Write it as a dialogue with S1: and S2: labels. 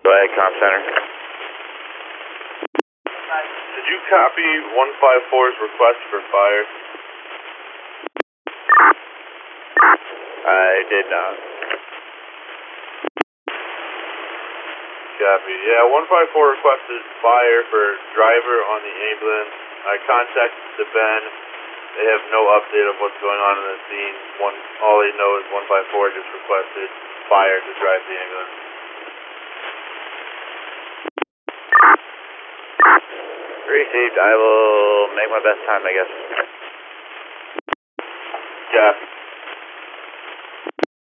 S1: Go ahead, Comm Center.
S2: Did you copy 154's request for fire?
S1: I did not.
S2: Copy. Yeah, 154 requested fire for driver on the ambulance. I contacted the Ben. They have no update of what's going on in the scene. All they know is 154 just requested fire to drive the ambulance.
S1: Received. I will make my best time, I guess.
S2: Copy.